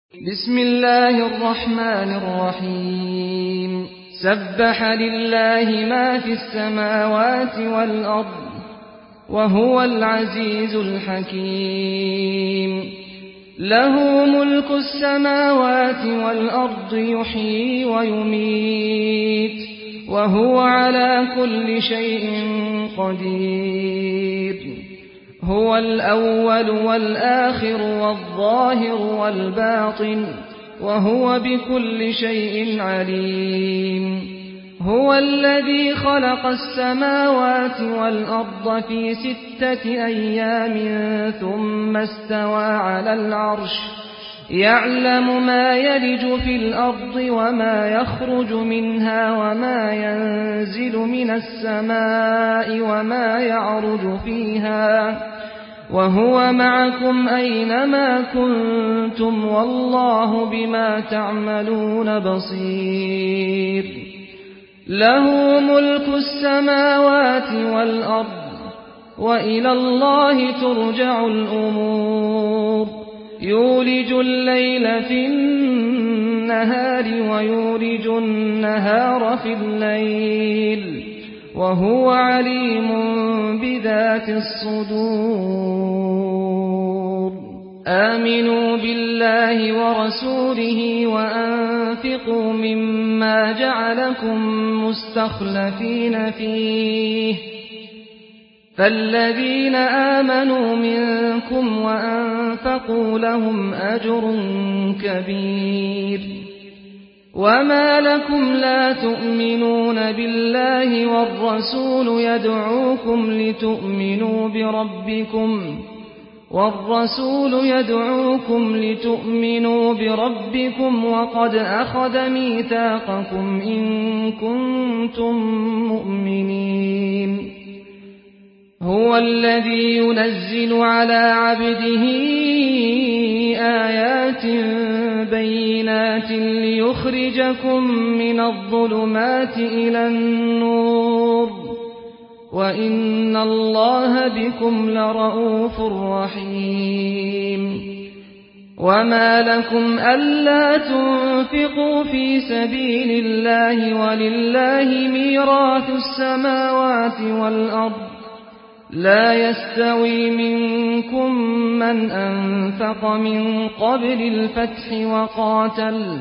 بسم الله الرحمن الرحيم سبح لله ما في السماوات والأرض وهو العزيز الحكيم له ملك السماوات والأرض يحيي ويميت وهو على كل شيء قدير هو الأول والآخر والظاهر والباطن وهو بكل شيء عليم هو الذي خلق السماوات والأرض في 6 أيام ثم استوى على العرش يعلم ما يلج في الأرض وما يخرج منها وما ينزل من السماء وما يعرج فيها وهو معكم أينما كنتم والله بما تعملون بصير له ملك السماوات والأرض وإلى الله ترجع الأمور يولج الليل في النهار ويولج النهار في الليل وهو عليم بذات الصدور آمنوا بالله ورسوله وأنفقوا مما جعلكم مستخلفين فيه فالذين آمنوا منكم وأنفقوا لهم أجر كبير وما لكم لا تؤمنون بالله والرسول يدعوكم لتؤمنوا بربكم وقد أخذ ميثاقكم إن كنتم مؤمنين هو الذي ينزل على عبده آيات بينات ليخرجكم من الظلمات إلى النور وإن الله بكم لرءوف رحيم وما لكم ألا تنفقوا في سبيل الله ولله ميراث السماوات والأرض لا يستوي منكم من أنفق من قبل الفتح وقاتل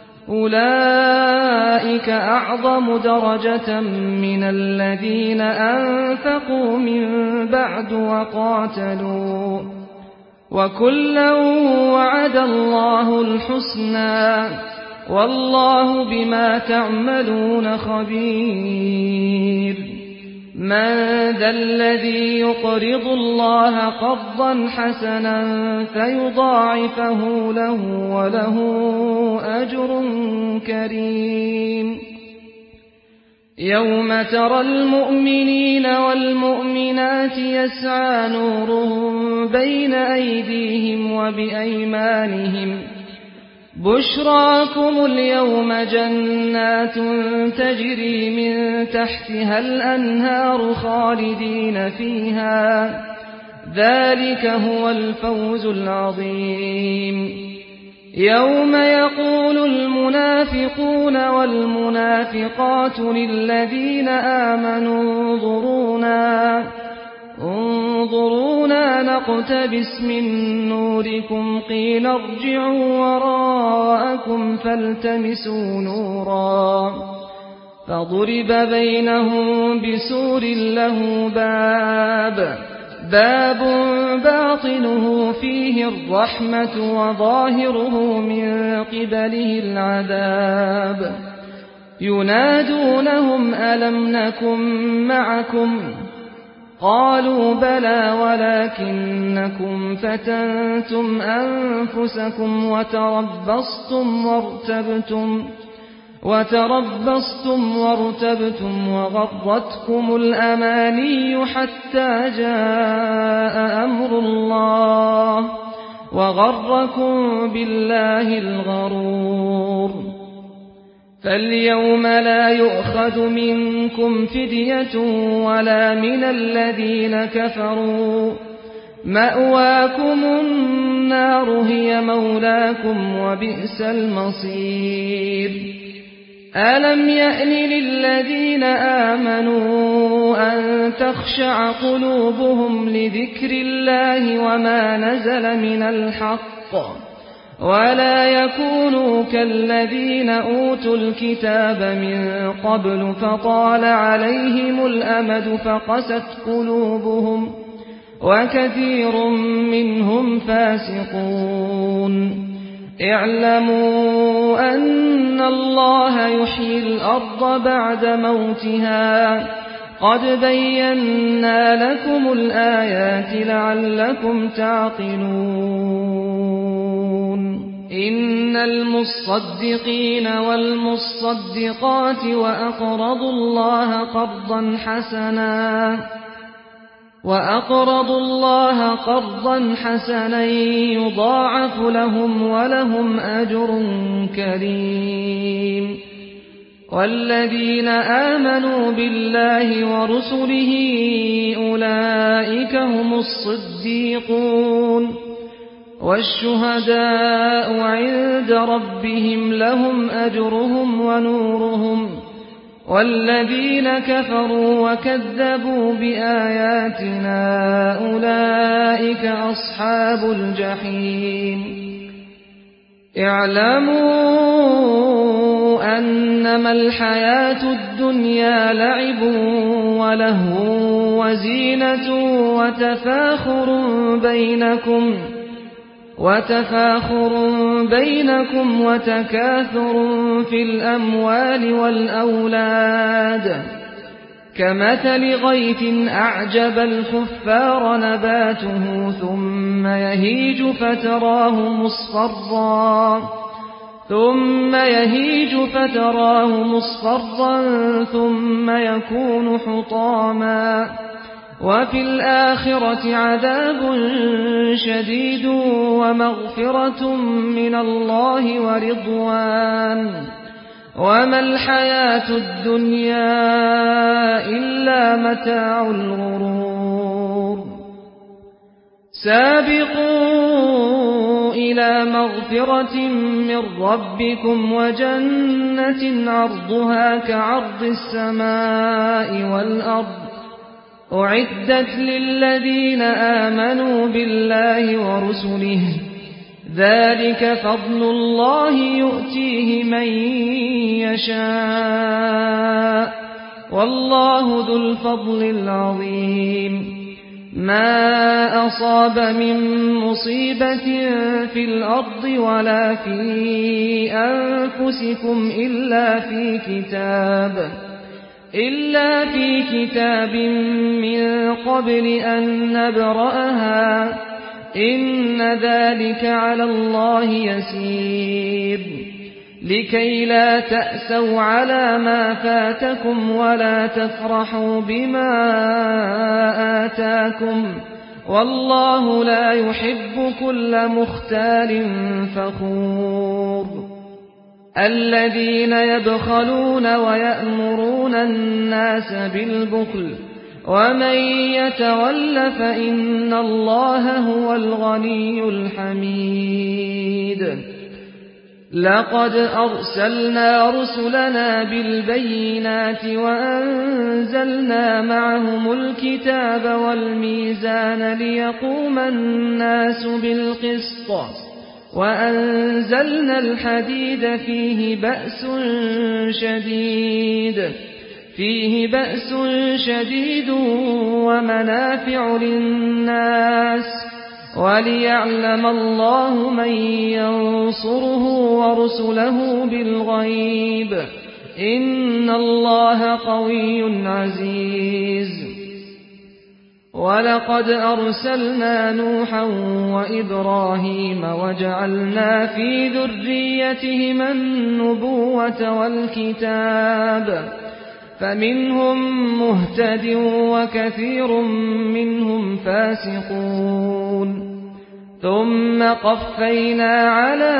أولئك أعظم درجة من الذين أنفقوا من بعد وقاتلوا وكلا وعد الله الحسنى والله بما تعملون خبير من ذا الذي يقرض الله قرضا حسنا فيضاعفه له وله أجر كريم يوم ترى المؤمنين والمؤمنات يسعى نورهم بين أيديهم وبأيمانهم بشراكم اليوم جنات تجري من تحتها الأنهار خالدين فيها ذلك هو الفوز العظيم يوم يقول المنافقون والمنافقات للذين آمنوا انظرونا نقتبس من نوركم قيل ارجعوا وراءكم فالتمسوا نورا فضرب بينهم بسور له باب باطنه فيه الرحمة وظاهره من قبله العذاب ينادونهم ألم نكن معكم قالوا بلى ولكنكم فتنتم أنفسكم وتربصتم وارتبتم وغرتكم الأماني حتى جاء أمر الله وغركم بالله الغرور فاليوم لا يؤخذ منكم فدية ولا من الذين كفروا مأواكم النار هي مولاكم وبئس المصير ألم يأن للذين آمنوا أن تخشع قلوبهم لذكر الله وما نزل من الحق ولا يكونوا كالذين أوتوا الكتاب من قبل فطال عليهم الأمد فقست قلوبهم وكثير منهم فاسقون اعلموا أن الله يحيي الأرض بعد موتها قد بينا لكم الآيات لعلكم تعقلون إن المصدقين والمصدقات وأقرضوا الله قرضا حسنا يضاعف لهم ولهم أجر كريم والذين آمنوا بالله ورسله أولئك هم الصديقون والشهداء عند ربهم لهم أجرهم ونورهم والذين كفروا وكذبوا بآياتنا أولئك أصحاب الجحيم اعلموا أنما الحياة الدنيا لعب ولهو وزينة وتفاخر بينكم وتكاثر في الأموال والأولاد كمثل غيث أعجب الكفار نباته ثم يهيج فتراه مصفرا ثم يكون حطاما وفي الآخرة عذاب شديد ومغفرة من الله ورضوان وما الحياة الدنيا إلا متاع الغرور سابقوا إلى مغفرة من ربكم وجنة عرضها كعرض السماء والأرض أعدت للذين آمنوا بالله ورسله ذلك فضل الله يؤتيه من يشاء والله ذو الفضل العظيم ما أصاب من مصيبة في الأرض ولا في أنفسكم إلا في كتاب من قبل أن نبرأها إن ذلك على الله يسير لكي لا تأسوا على ما فاتكم ولا تفرحوا بما آتاكم والله لا يحب كل مختال فخور الذين يبخلون ويأمرون الناس بالبخل ومن يتول فإن الله هو الغني الحميد لقد أرسلنا رسلنا بالبينات وأنزلنا معهم الكتاب والميزان ليقوم الناس بالقسط وأنزلنا الحديد فيه بأس شديد ومنافع للناس وليعلم الله من ينصره ورسله بالغيب إن الله قوي عزيز ولقد أرسلنا نوحا وإبراهيم وجعلنا في ذريتهما النبوة والكتاب فمنهم مهتد وكثير منهم فاسقون ثم قفينا على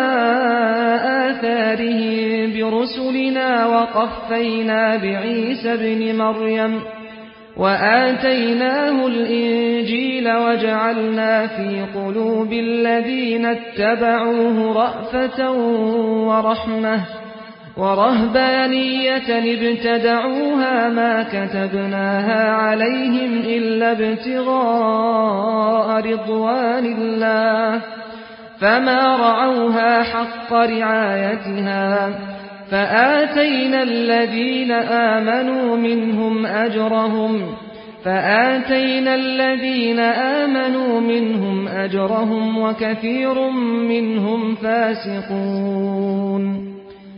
آثارهم برسلنا وقفينا بعيسى ابن مريم وآتيناه الإنجيل وجعلنا في قلوب الذين اتبعوه رأفة ورحمة ورهبانية ابتدعوها ما كتبناها عليهم إلا ابتغاء رضوان الله فما رعوها حق رعايتها فآتينا الذين آمنوا منهم أجرهم وكثير منهم فاسقون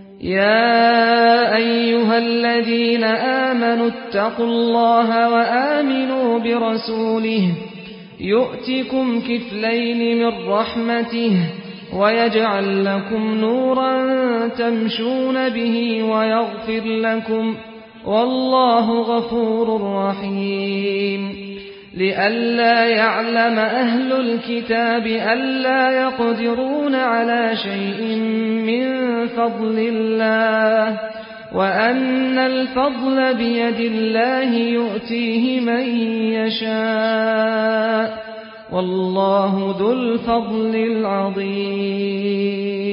يا أيها الذين آمنوا اتقوا الله وآمنوا برسوله يؤتكم كفلين من رحمته ويجعل لكم نورا تمشون به ويغفر لكم والله غفور رحيم لئلا يعلم أهل الكتاب ألا يقدرون على شيء من فضل الله وأن الفضل بيد الله يؤتيه من يشاء والله ذو الفضل العظيم